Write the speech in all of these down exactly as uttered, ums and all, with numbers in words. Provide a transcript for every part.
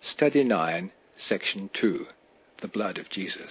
Study nine, Section two, The Blood of Jesus.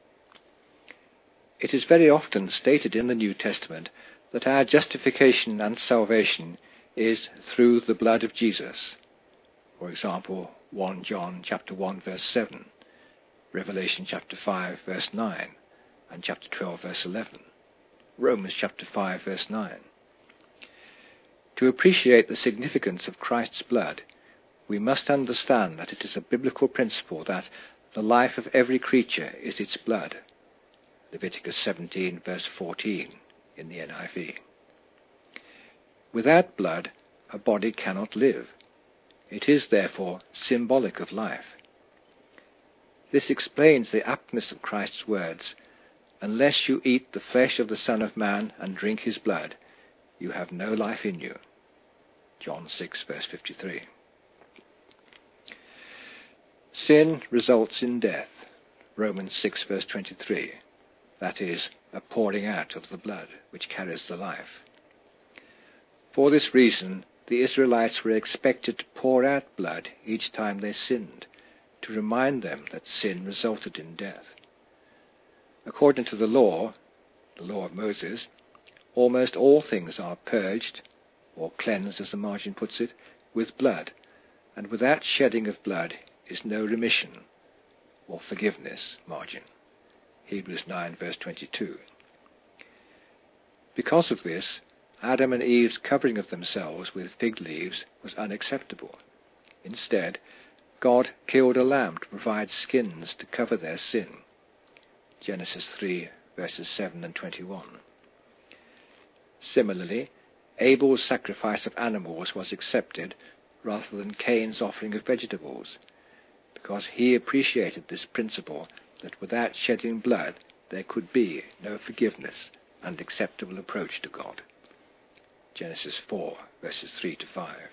It is very often stated in the New Testament that our justification and salvation is through the blood of Jesus. For example, First John chapter one, verse seven, Revelation chapter five, verse nine, and chapter twelve, verse eleven, Romans chapter five, verse nine. To appreciate the significance of Christ's blood, we must understand that it is a biblical principle that the life of every creature is its blood. Leviticus seventeen, verse fourteen, in the N I V. Without blood, a body cannot live. It is, therefore, symbolic of life. This explains the aptness of Christ's words, "Unless you eat the flesh of the Son of Man and drink his blood, you have no life in you." John six, verse fifty-three. Sin results in death. Romans six, verse twenty-three. That is, a pouring out of the blood which carries the life. For this reason, the Israelites were expected to pour out blood each time they sinned, to remind them that sin resulted in death. According to the law, the law of Moses, almost all things are purged, or cleansed as the margin puts it, with blood, and without shedding of blood is no remission, or forgiveness, margin. Hebrews nine, verse twenty-two. Because of this, Adam and Eve's covering of themselves with fig leaves was unacceptable. Instead, God killed a lamb to provide skins to cover their sin. Genesis three, verses seven and twenty-one. Similarly, Abel's sacrifice of animals was accepted rather than Cain's offering of vegetables, because he appreciated this principle that without shedding blood there could be no forgiveness and acceptable approach to God. Genesis four, verses three to five.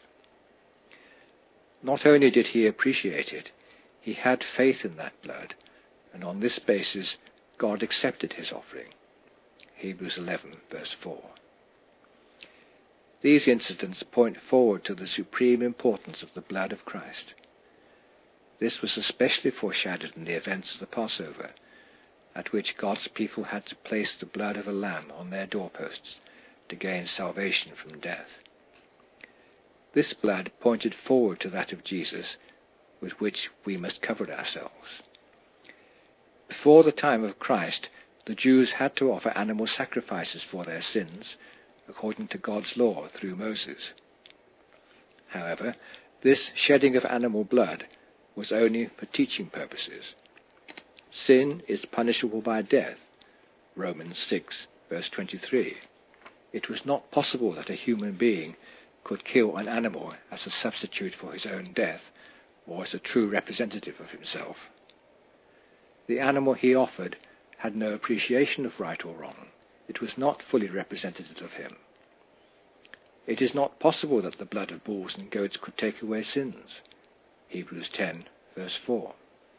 Not only did he appreciate it, he had faith in that blood, and on this basis God accepted his offering. Hebrews eleven, verse four. These incidents point forward to the supreme importance of the blood of Christ. This was especially foreshadowed in the events of the Passover, at which God's people had to place the blood of a lamb on their doorposts to gain salvation from death. This blood pointed forward to that of Jesus, with which we must cover ourselves. Before the time of Christ, the Jews had to offer animal sacrifices for their sins, according to God's law through Moses. However, this shedding of animal blood was only for teaching purposes. Sin is punishable by death. Romans six, verse twenty-three. It was not possible that a human being could kill an animal as a substitute for his own death, or as a true representative of himself. The animal he offered had no appreciation of right or wrong. It was not fully representative of him. It is not possible that the blood of bulls and goats could take away sins. Hebrews ten, verse four.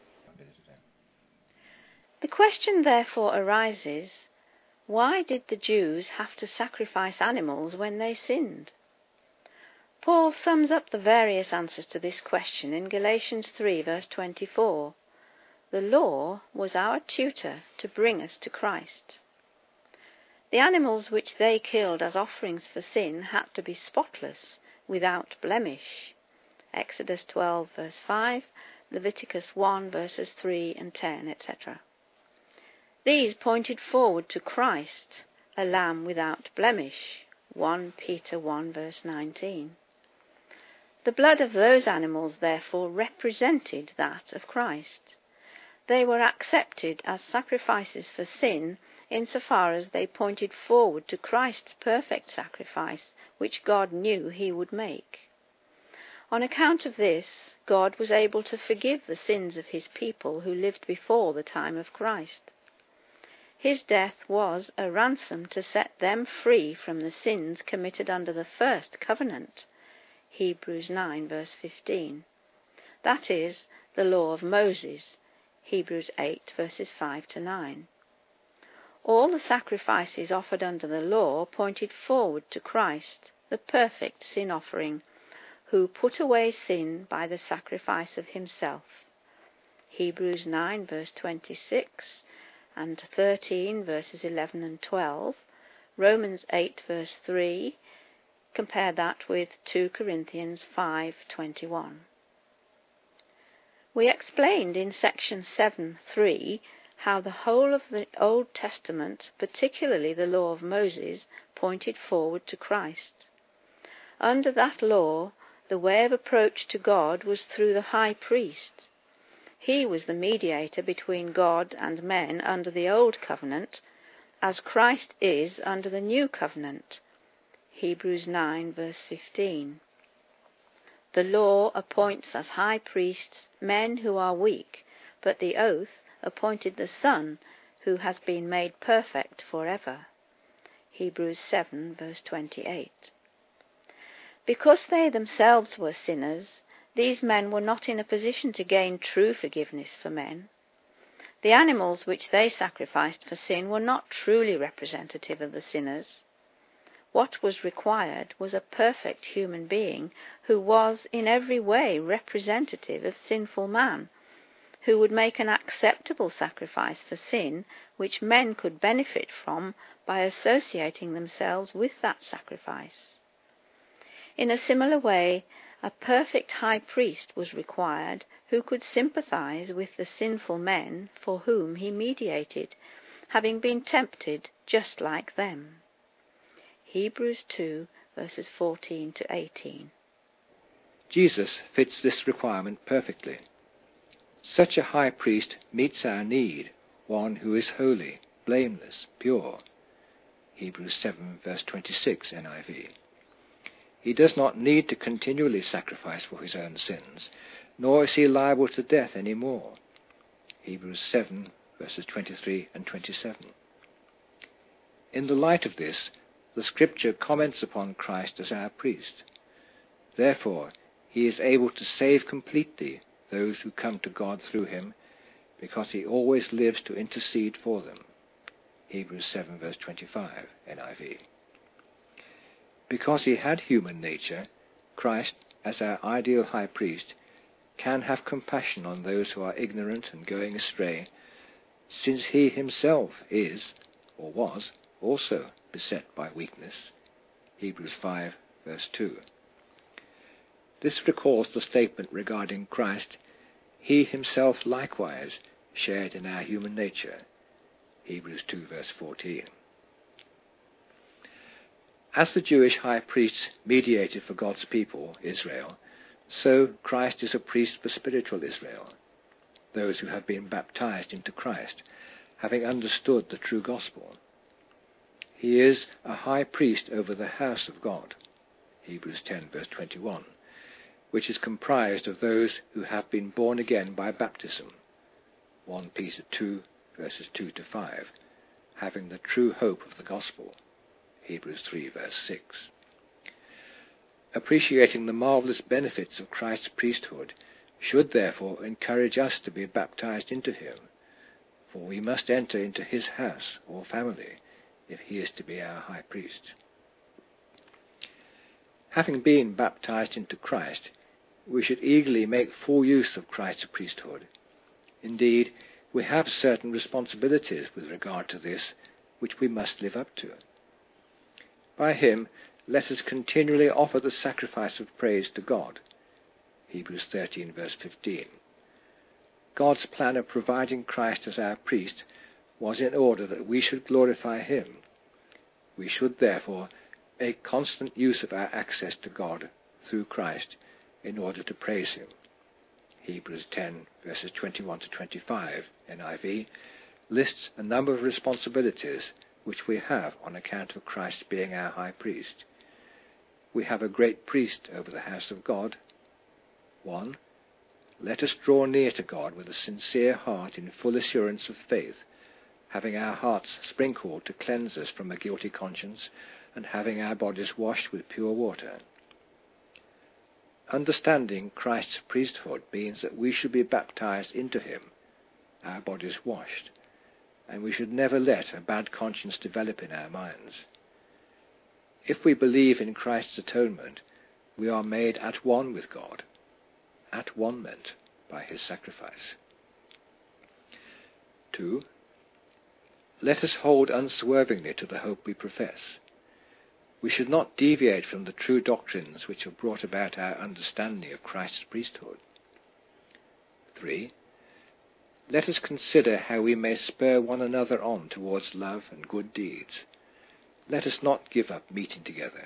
The question therefore arises, why did the Jews have to sacrifice animals when they sinned? Paul sums up the various answers to this question in Galatians three, verse twenty-four. The law was our tutor to bring us to Christ. The animals which they killed as offerings for sin had to be spotless, without blemish. Exodus twelve, verse five, Leviticus one, verses three and ten, et cetera. These pointed forward to Christ, a lamb without blemish. First Peter one, verse nineteen. The blood of those animals, therefore, represented that of Christ. They were accepted as sacrifices for sin insofar as they pointed forward to Christ's perfect sacrifice, which God knew he would make. On account of this, God was able to forgive the sins of his people who lived before the time of Christ. His death was a ransom to set them free from the sins committed under the first covenant. Hebrews nine, verse fifteen. That is, the law of Moses. Hebrews eight, verses five to nine. All the sacrifices offered under the law pointed forward to Christ, the perfect sin offering, who put away sin by the sacrifice of himself. Hebrews nine verse twenty-six and thirteen verses eleven and twelve, Romans eight verse three, compare that with two Corinthians five twenty-one. We explained in section seven three how the whole of the Old Testament, particularly the law of Moses, pointed forward to Christ. Under that law, the way of approach to God was through the high priest. He was the mediator between God and men under the Old Covenant, as Christ is under the New Covenant. Hebrews nine verse fifteen. The law appoints as high priests men who are weak, but the oath appointed the Son who has been made perfect forever. Hebrews seven verse twenty-eight. Because they themselves were sinners, these men were not in a position to gain true forgiveness for men. The animals which they sacrificed for sin were not truly representative of the sinners. What was required was a perfect human being who was in every way representative of sinful man, who would make an acceptable sacrifice for sin which men could benefit from by associating themselves with that sacrifice. In a similar way, a perfect high priest was required who could sympathize with the sinful men for whom he mediated, having been tempted just like them. Hebrews two verses fourteen to eighteen. Jesus fits this requirement perfectly. Such a high priest meets our need, one who is holy, blameless, pure. Hebrews seven verse twenty-six N I V. He does not need to continually sacrifice for his own sins, nor is he liable to death any more. Hebrews seven verses twenty-three and twenty-seven. In the light of this, the Scripture comments upon Christ as our priest. Therefore, he is able to save completely those who come to God through him, because he always lives to intercede for them. Hebrews seven verse twenty-five N I V. Because he had human nature, Christ, as our ideal high priest, can have compassion on those who are ignorant and going astray, since he himself is, or was, also beset by weakness. Hebrews five verse two. This recalls the statement regarding Christ, he himself likewise shared in our human nature. Hebrews two verse fourteen. As the Jewish high priests mediated for God's people, Israel, so Christ is a priest for spiritual Israel, those who have been baptized into Christ, having understood the true gospel. He is a high priest over the house of God, Hebrews ten verse twenty-one, which is comprised of those who have been born again by baptism, First Peter two verses two to five, having the true hope of the gospel, Hebrews three verse six. Appreciating the marvelous benefits of Christ's priesthood should therefore encourage us to be baptized into him, for we must enter into his house or family if he is to be our high priest. Having been baptized into Christ, we should eagerly make full use of Christ's priesthood. Indeed, we have certain responsibilities with regard to this which we must live up to. By him, let us continually offer the sacrifice of praise to God. Hebrews thirteen verse fifteen. God's plan of providing Christ as our priest was in order that we should glorify him. We should therefore make constant use of our access to God through Christ in order to praise him. Hebrews ten verses twenty-one to twenty-five N I V lists a number of responsibilities which we have on account of Christ being our high priest. We have a great priest over the house of God. One, let us draw near to God with a sincere heart in full assurance of faith, having our hearts sprinkled to cleanse us from a guilty conscience, and having our bodies washed with pure water. Understanding Christ's priesthood means that we should be baptized into him, our bodies washed, and we should never let a bad conscience develop in our minds. If we believe in Christ's atonement, we are made at one with God, at one-ment by his sacrifice. Two, let us hold unswervingly to the hope we profess. We should not deviate from the true doctrines which have brought about our understanding of Christ's priesthood. Three, let us consider how we may spur one another on towards love and good deeds. Let us not give up meeting together.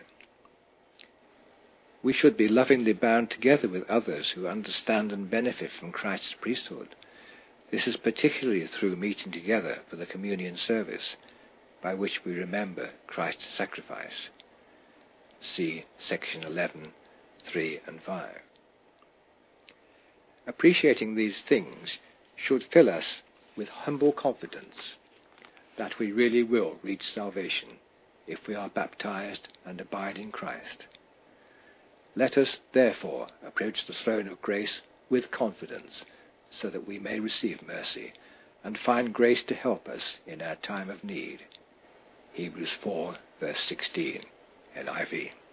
We should be lovingly bound together with others who understand and benefit from Christ's priesthood. This is particularly through meeting together for the communion service, by which we remember Christ's sacrifice. See section eleven, three and five. Appreciating these things should fill us with humble confidence that we really will reach salvation if we are baptized and abide in Christ. Let us, therefore, approach the throne of grace with confidence, so that we may receive mercy and find grace to help us in our time of need. Hebrews four, verse sixteen, N I V.